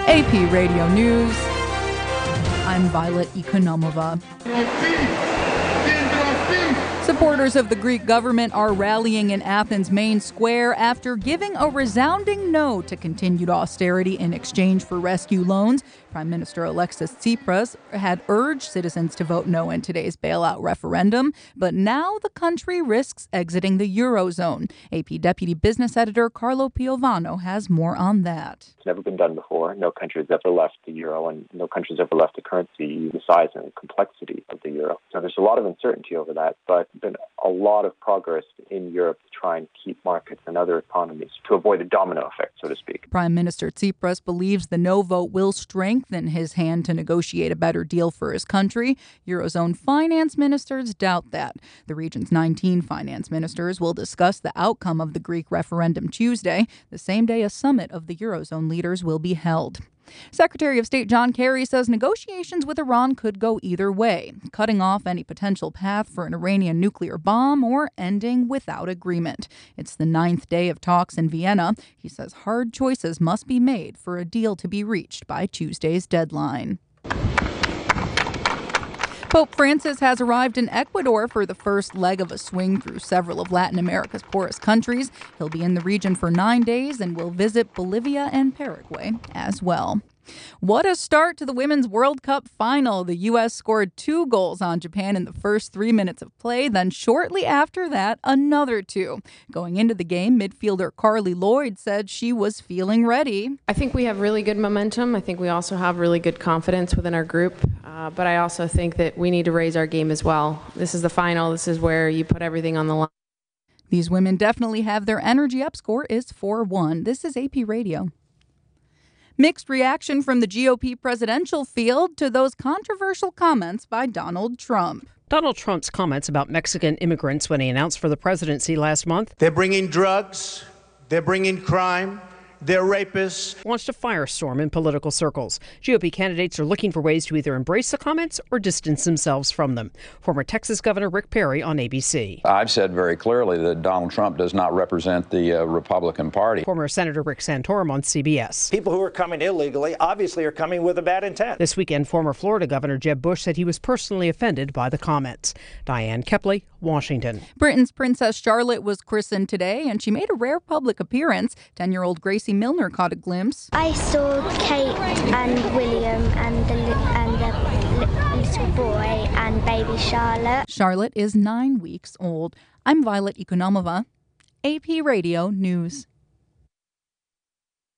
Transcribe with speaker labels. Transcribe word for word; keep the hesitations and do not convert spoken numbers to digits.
Speaker 1: A P Radio News. I'm Violet Economova. Supporters of the Greek government are rallying in Athens' main square after giving a resounding no to continued austerity in exchange for rescue loans. Prime Minister Alexis Tsipras had urged citizens to vote no in today's bailout referendum, but now the country risks exiting the Eurozone. A P Deputy Business Editor Carlo Piovano has more on that.
Speaker 2: It's never been done before. No country has ever left the euro, and no country has ever left a currency the size and the complexity of the euro. So there's a lot of uncertainty over that, but there's been a lot of progress in Europe to try and keep markets and other economies to avoid a domino effect, so to speak.
Speaker 1: Prime Minister Tsipras believes the no vote will strengthen his hand to negotiate a better deal for his country. Eurozone finance ministers doubt that. The region's nineteen finance ministers will discuss the outcome of the Greek referendum Tuesday, the same day a summit of the Eurozone leaders will be held. Secretary of State John Kerry says negotiations with Iran could go either way, cutting off any potential path for an Iranian nuclear bomb or ending without agreement. It's the ninth day of talks in Vienna. He says hard choices must be made for a deal to be reached by Tuesday's deadline. Pope Francis has arrived in Ecuador for the first leg of a swing through several of Latin America's poorest countries. He'll be in the region for nine days and will visit Bolivia and Paraguay as well. What a start to the Women's World Cup final. The U S scored two goals on Japan in the first three minutes of play. Then shortly after that, another two. Going into the game, midfielder Carly Lloyd said she was feeling ready.
Speaker 3: I think we have really good momentum. I think we also have really good confidence within our group. Uh, but I also think that we need to raise our game as well. This is the final. This is where you put everything on the line.
Speaker 1: These women definitely have their energy up. Score is four one. This is A P Radio. Mixed reaction from the G O P presidential field to those controversial comments by Donald Trump.
Speaker 4: Donald Trump's comments about Mexican immigrants when he announced for the presidency last month.
Speaker 5: They're bringing drugs. They're bringing crime. They're rapists.
Speaker 4: Launched a firestorm in political circles. G O P candidates are looking for ways to either embrace the comments or distance themselves from them. Former Texas Governor Rick Perry on A B C.
Speaker 6: I've said very clearly that Donald Trump does not represent the uh, Republican Party.
Speaker 4: Former Senator Rick Santorum on C B S.
Speaker 7: People who are coming illegally obviously are coming with a bad intent.
Speaker 4: This weekend, former Florida Governor Jeb Bush said he was personally offended by the comments. Diane Kepley, Washington.
Speaker 1: Britain's Princess Charlotte was christened today, and she made a rare public appearance. ten-year-old Gracie Milner caught a glimpse.
Speaker 8: I saw Kate and William and the, and the little boy and baby Charlotte.
Speaker 1: Charlotte is nine weeks old. I'm Violet Economova, A P Radio News.